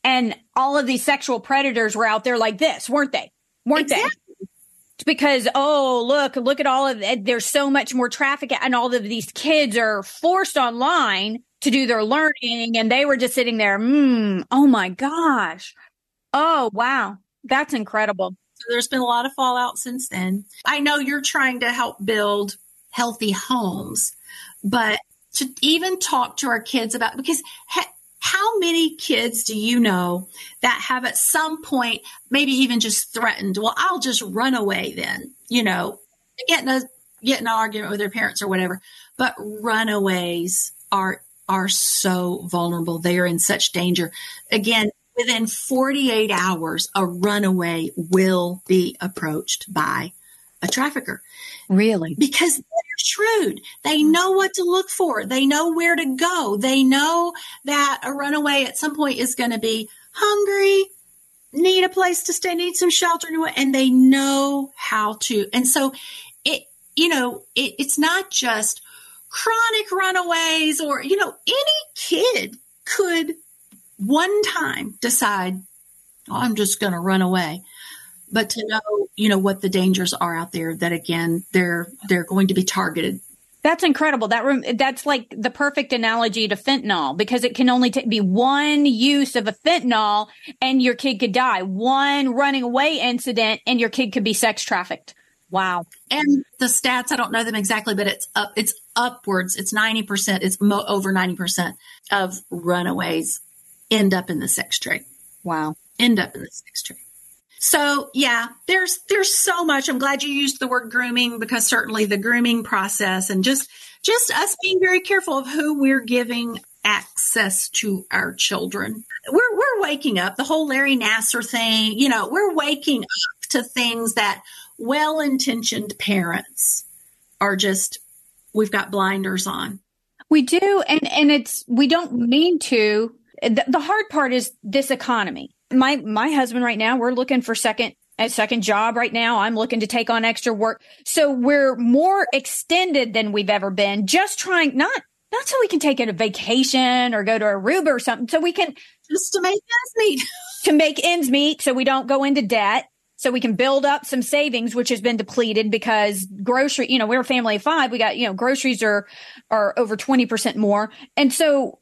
Speaker 3: And all of these sexual predators were out there like this, weren't they? Weren't exactly. they? It's because, oh, look, look at all of it. There's so much more traffic, and all of these kids are forced online to do their learning, and they were just sitting there. Mm, oh my gosh. Oh, wow. That's incredible.
Speaker 1: So there's been a lot of fallout since then. I know you're trying to help build healthy homes, but to even talk to our kids about, because ha- how many kids do you know that have at some point maybe even just threatened, well, I'll just run away then, you know, get in a, get in an argument with their parents or whatever. But runaways are, are so vulnerable. They are in such danger. Again, within forty-eight hours, a runaway will be approached by a trafficker.
Speaker 3: Really?
Speaker 1: Because they're shrewd. They know what to look for. They know where to go. They know that a runaway at some point is going to be hungry, need a place to stay, need some shelter, and they know how to. And so it, you know, it, it's not just chronic runaways or, you know, any kid could one time decide, oh, I'm just going to run away. But to know, you know, what the dangers are out there, that again, they're they're going to be targeted.
Speaker 3: That's incredible. That room, that's like the perfect analogy to fentanyl, because it can only t- be one use of a fentanyl and your kid could die. One running away incident and your kid could be sex trafficked. Wow.
Speaker 1: And the stats, I don't know them exactly, but it's up, it's upwards. It's ninety percent. It's mo- over ninety percent of runaways end up in the sex trade.
Speaker 3: Wow.
Speaker 1: End up in the sex trade. So yeah, there's, there's so much. I'm glad you used the word grooming, because certainly the grooming process and just, just us being very careful of who we're giving access to our children. We're, we're waking up, the whole Larry Nassar thing, you know, we're waking up to things that well-intentioned parents are just, we've got blinders on.
Speaker 3: We do. And, and it's, we don't mean to. The, the hard part is this economy. My my husband right now, we're looking for second a second job right now. I'm looking to take on extra work. So we're more extended than we've ever been, just trying not not so we can take a vacation or go to Aruba or something. So we can
Speaker 1: just to make ends meet.
Speaker 3: to make ends meet so we don't go into debt. So we can build up some savings, which has been depleted because grocery, you know, we're a family of five. We got, you know, groceries are are over twenty percent more. And so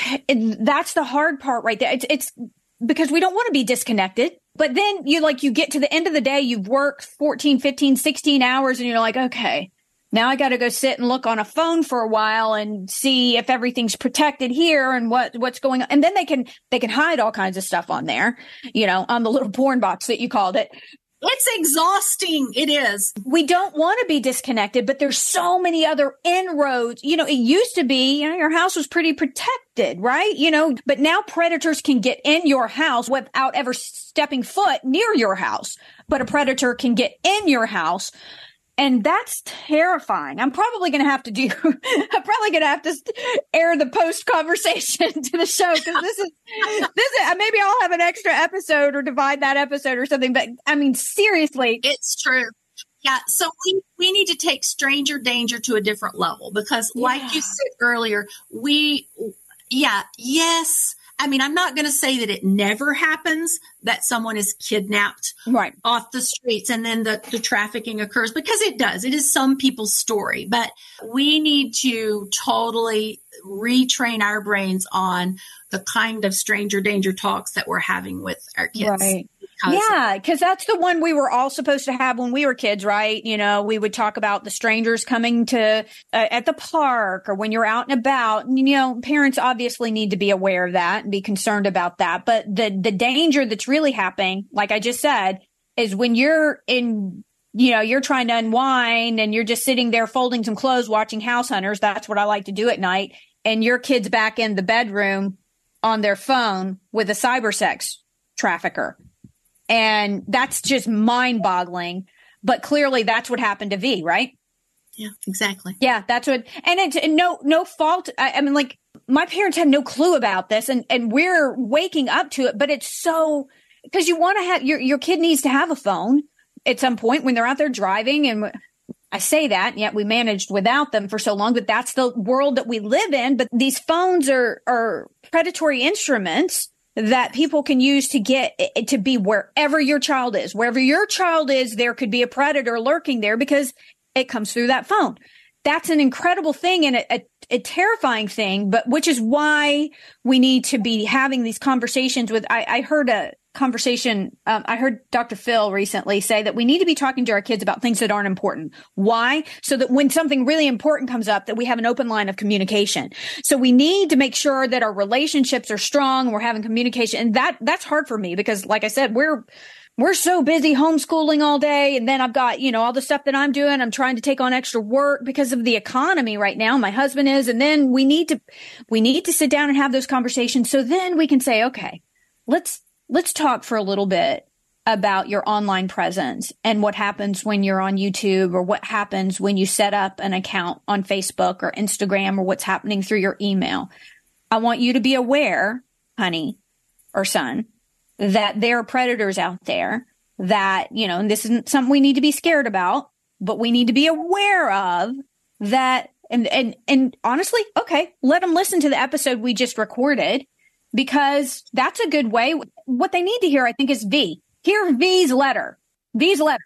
Speaker 3: it, that's the hard part right there. It's it's because we don't want to be disconnected. But then you like, you get to the end of the day, you've worked fourteen, fifteen, sixteen hours and you're like, okay, now I got to go sit and look on a phone for a while and see if everything's protected here and what, what's going on. And then they can, they can hide all kinds of stuff on there, you know, on the little porn box that you called it.
Speaker 1: It's exhausting. It is.
Speaker 3: We don't want to be disconnected, but there's so many other inroads. You know, it used to be, you know, your house was pretty protected, right? You know, but now predators can get in your house without ever stepping foot near your house. But a predator can get in your house. And that's terrifying. I'm probably going to have to do, I'm probably going to have to air the post conversation to the show, because this is, this is, maybe I'll have an extra episode or divide that episode or something. But I mean, seriously.
Speaker 1: It's true. Yeah. So we, we need to take stranger danger to a different level, because yeah. like you said earlier, we, yeah, yes. I mean, I'm not going to say that it never happens that someone is kidnapped
Speaker 3: right
Speaker 1: off the streets and then the, the trafficking occurs, because it does. It is some people's story, but we need to totally retrain our brains on the kind of stranger danger talks that we're having with our kids.
Speaker 3: Right. Yeah, because that's the one we were all supposed to have when we were kids, right? You know, we would talk about the strangers coming to uh, at the park or when you're out and about. And, you know, parents obviously need to be aware of that and be concerned about that. But the the danger that's really happening, like I just said, is when you're in, you know, you're trying to unwind and you're just sitting there folding some clothes, watching House Hunters. That's what I like to do at night. And your kid's back in the bedroom on their phone with a cyber sex trafficker. And that's just mind boggling. But clearly that's what happened to V, right?
Speaker 1: Yeah, exactly.
Speaker 3: Yeah, that's what, and it's and no, no fault. I, I mean, like my parents had no clue about this, and, and we're waking up to it, but it's so, because you want to have, your, your kid needs to have a phone at some point when they're out there driving. And I say that, and yet we managed without them for so long, but that's the world that we live in. But these phones are, are predatory instruments that people can use to get to be wherever your child is. Wherever your child is, there could be a predator lurking there because it comes through that phone. That's an incredible thing and a, a, a terrifying thing, but which is why we need to be having these conversations with, I, I heard a conversation. Um, I heard Doctor Phil recently say that we need to be talking to our kids about things that aren't important. Why? So that when something really important comes up, that we have an open line of communication. So we need to make sure that our relationships are strong and we're having communication. And that, that's hard for me because like I said, we're, we're so busy homeschooling all day. And then I've got, you know, all the stuff that I'm doing. I'm trying to take on extra work because of the economy right now. My husband is. And then we need to, we need to sit down and have those conversations. So then we can say, okay, let's, let's talk for a little bit about your online presence and what happens when you're on YouTube or what happens when you set up an account on Facebook or Instagram or what's happening through your email. I want you to be aware, honey or son, that there are predators out there that, you know, and this isn't something we need to be scared about, but we need to be aware of that. And, and, and honestly, okay, let them listen to the episode we just recorded because that's a good way. What they need to hear, I think, is V. Hear V's letter. V's letter.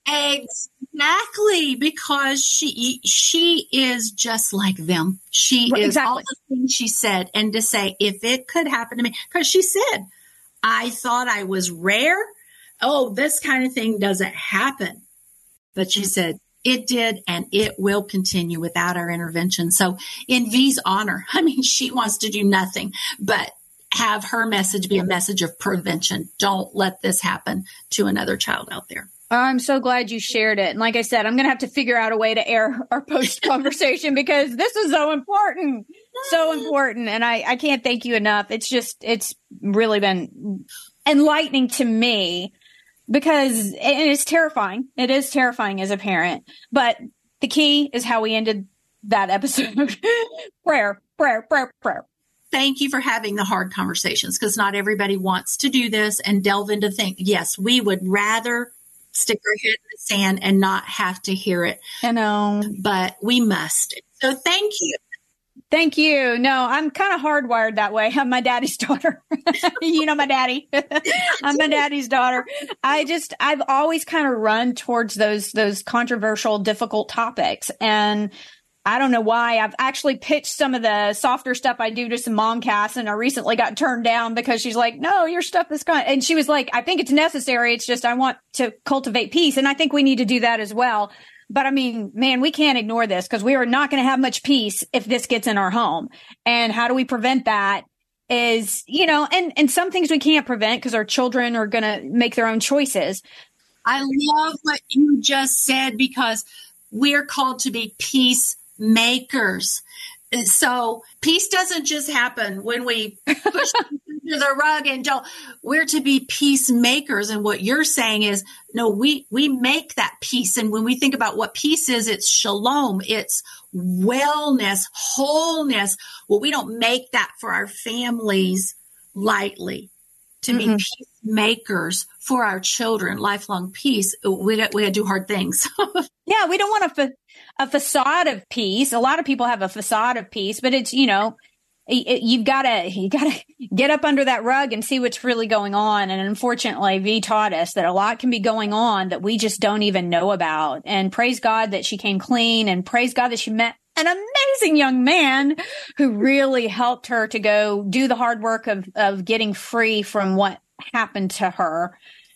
Speaker 1: Exactly, because she she is just like them. She
Speaker 3: Right,
Speaker 1: is
Speaker 3: exactly.
Speaker 1: all the things she said. And to say, if it could happen to me, because she said, I thought I was rare. Oh, this kind of thing doesn't happen. But she said, it did, and it will continue without our intervention. So in V's honor, I mean, she wants to do nothing but have her message be a message of prevention. Don't let this happen to another child out there.
Speaker 3: I'm so glad you shared it. And like I said, I'm going to have to figure out a way to air our post conversation because this is so important, so important. And I, I can't thank you enough. It's just, it's really been enlightening to me because and it's terrifying. It is terrifying as a parent, but the key is how we ended that episode. prayer, prayer, prayer, prayer.
Speaker 1: Thank you for having the hard conversations because not everybody wants to do this and delve into things. Yes, we would rather stick our head in the sand and not have to hear it.
Speaker 3: I know.
Speaker 1: But we must. So thank you.
Speaker 3: Thank you. No, I'm kind of hardwired that way. I'm my daddy's daughter. You know my daddy. I'm my daddy's daughter. I just, I've always kind of run towards those, those controversial, difficult topics. And I don't know why. I've actually pitched some of the softer stuff I do to some momcasts, and I recently got turned down because she's like, no, your stuff is kind of, and she was like, I think it's necessary. It's just, I want to cultivate peace. And I think we need to do that as well. But I mean, man, we can't ignore this because we are not going to have much peace if this gets in our home. And how do we prevent that is, you know, and, and some things we can't prevent because our children are going to make their own choices.
Speaker 1: I love what you just said because we're called to be peace makers. So peace doesn't just happen when we push under the rug and don't. We're to be peacemakers. And what you're saying is, no, we, we make that peace. And when we think about what peace is, it's shalom, it's wellness, wholeness. Well, we don't make that for our families lightly. To mm-hmm. be peacemakers for our children, lifelong peace. We got, we got to do hard things.
Speaker 3: Yeah, we don't want a, fa- a facade of peace. A lot of people have a facade of peace, but it's, you know, it, you've got to you got to get up under that rug and see what's really going on. And unfortunately, V taught us that a lot can be going on that we just don't even know about. And praise God that she came clean, and praise God that she met an amazing young man who really helped her to go do the hard work of, of getting free from what happened to her.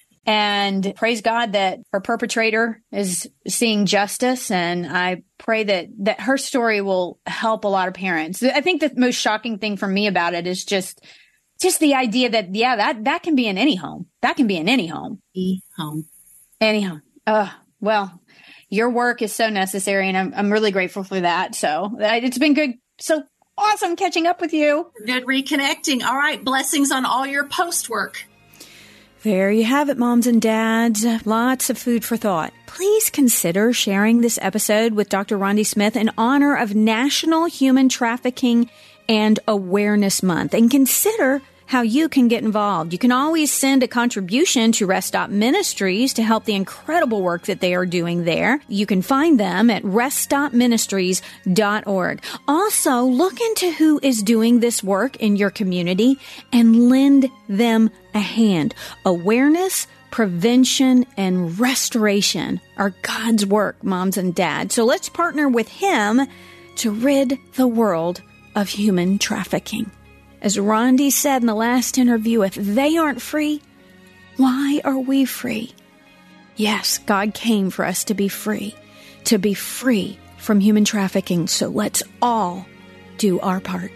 Speaker 3: And praise God that her perpetrator is seeing justice. And I pray that, that her story will help a lot of parents. I think the most shocking thing for me about it is just, just the idea that, yeah, that, that can be in any home. That can be in any home.
Speaker 1: Any home.
Speaker 3: Any home. Uh, well, your work is so necessary, and I'm I'm really grateful for that. So it's been good. So awesome catching up with you.
Speaker 1: Good reconnecting. All right. Blessings on all your post work.
Speaker 3: There you have it, moms and dads. Lots of food for thought. Please consider sharing this episode with Doctor Rondi Smith in honor of National Human Trafficking and Awareness Month. And consider how you can get involved. You can always send a contribution to Rest Stop Ministries to help the incredible work that they are doing there. You can find them at rest stop ministries dot org. Also, look into who is doing this work in your community and lend them a hand. Awareness, prevention, and restoration are God's work, moms and dads. So let's partner with Him to rid the world of human trafficking. As Rondi said in the last interview, if they aren't free, why are we free? Yes, God came for us to be free, to be free from human trafficking. So let's all do our part.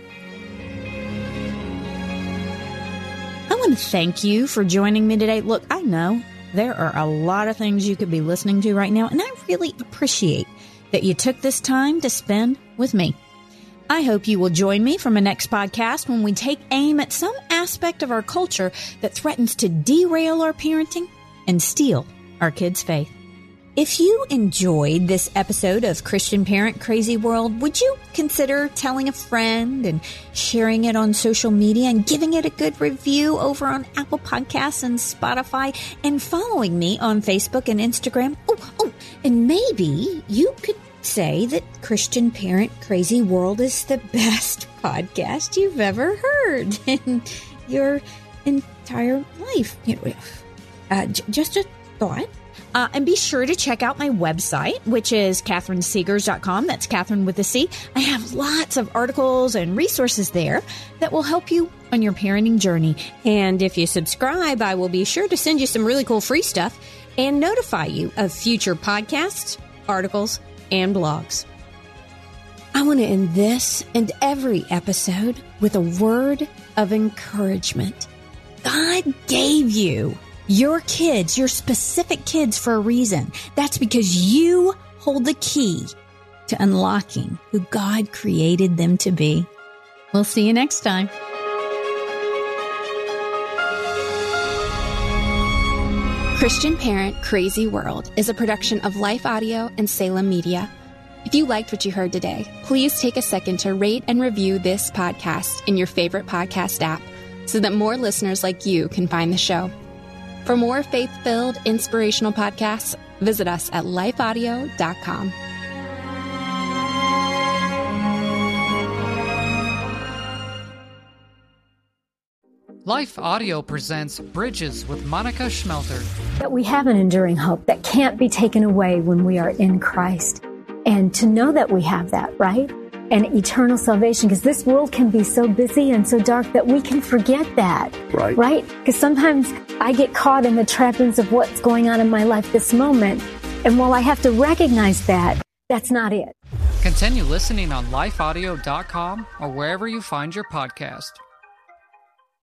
Speaker 3: I want to thank you for joining me today. Look, I know there are a lot of things you could be listening to right now, and I really appreciate that you took this time to spend with me. I hope you will join me for my next podcast when we take aim at some aspect of our culture that threatens to derail our parenting and steal our kids' faith. If you enjoyed this episode of Christian Parent Crazy World, would you consider telling a friend and sharing it on social media and giving it a good review over on Apple Podcasts and Spotify and following me on Facebook and Instagram? Oh, oh, and maybe you could say that Christian Parent Crazy World is the best podcast you've ever heard in your entire life. Uh, j- just a thought. Uh, and be sure to check out my website, which is catherine segars dot com. That's Catherine with a C. I have lots of articles and resources there that will help you on your parenting journey. And if you subscribe, I will be sure to send you some really cool free stuff and notify you of future podcasts, articles, and blogs. I want to end this and every episode with a word of encouragement. God gave you your kids, your specific kids, for a reason. That's because you hold the key to unlocking who God created them to be. We'll see you next time.
Speaker 9: Christian Parent Crazy World is a production of Life Audio and Salem Media. If you liked what you heard today, please take a second to rate and review this podcast in your favorite podcast app so that more listeners like you can find the show. For more faith-filled, inspirational podcasts, visit us at life audio dot com.
Speaker 10: Life Audio presents Bridges with Monica Schmelter.
Speaker 11: That we have an enduring hope that can't be taken away when we are in Christ. And to know that we have that, right? And eternal salvation, because this world can be so busy and so dark that we can forget that. Right. Right? Because sometimes I get caught in the trappings of what's going on in my life this moment. And while I have to recognize that, that's not it.
Speaker 10: Continue listening on life audio dot com or wherever you find your podcast.